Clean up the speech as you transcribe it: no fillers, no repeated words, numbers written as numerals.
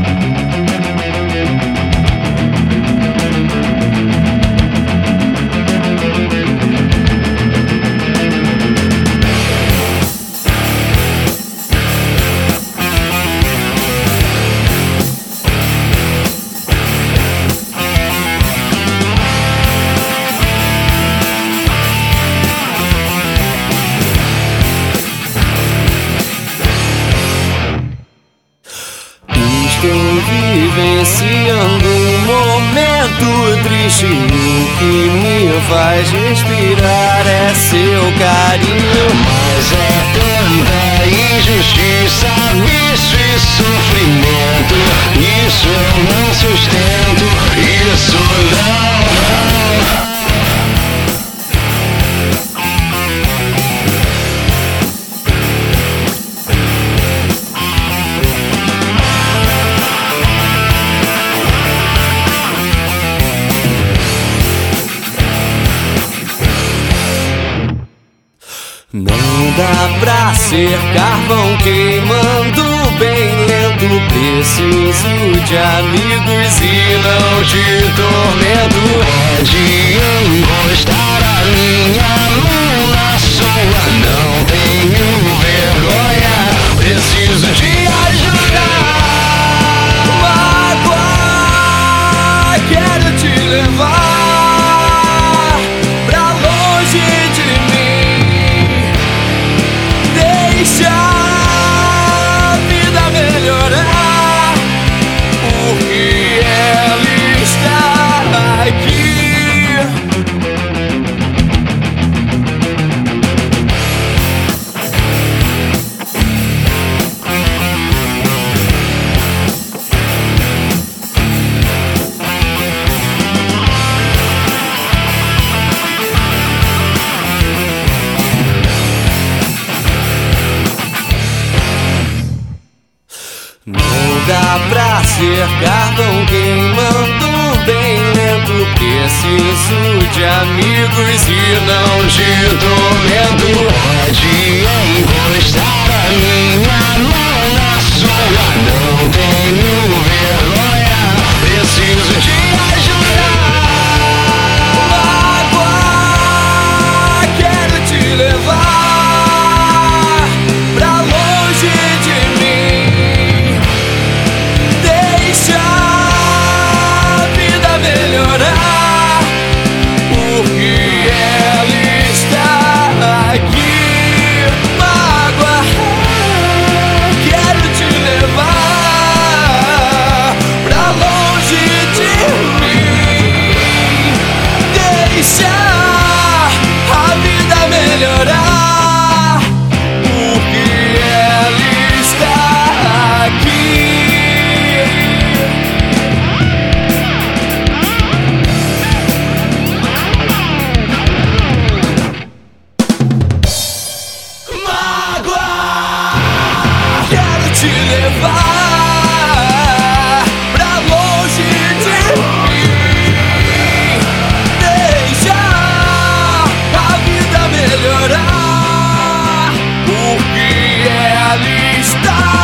Estou vivenciando um momento triste. O que me faz respirar é seu carinho. Mas é tanta injustiça, vício e sofrimento. Isso eu não sustento, isso não. Não dá pra ser carvão queimando bem lento. Preciso de amigos e não de tormento. Pode encostar a minha mão na sua, não tenho vergonha, preciso te ajudar. Mágoa, quero te levar pra longe de mim. Deixa a vida melhorar, porque ela está aqui. Não dá pra ser carvão queimando bem lento. Preciso de amigos e não de tormento. Pode encostar a minha mão na sua, não tenho vergonha, preciso te ajudar. Mágoa, quero te levar pra longe de mim. Deixa a vida melhorar, porque ela está aqui. Mágoa, quero te levar pra longe de mim. Deixa a vida melhorar, porque ela está aqui. Mágoa, quero te levar pra longe de mim. Deixa a vida melhorar, porque ela está